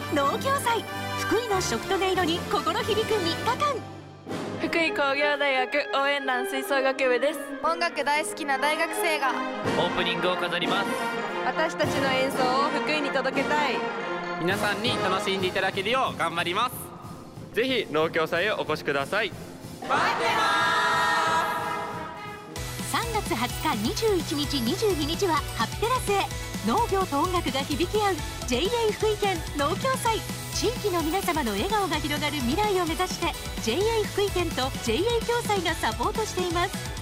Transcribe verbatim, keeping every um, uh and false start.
農業祭。福井の食と音色に心響くみっかかん。 福井工業大学応援団吹奏楽部です。 音楽大好きな大学生がオープニングを飾ります。 私たちの演奏を福井に届けたい。 皆さんに楽しんでいただけるよう頑張ります。ぜひ農協祭へお越しください。待ってまーす。さんがつはつか、にじゅういちにち、にじゅうににちはハピテラスへ。農業と音楽が響き合う ジェイエー 福井県農協祭。地域の皆様の笑顔が広がる未来を目指して ジェイエー 福井県と ジェイエー 共済がサポートしています。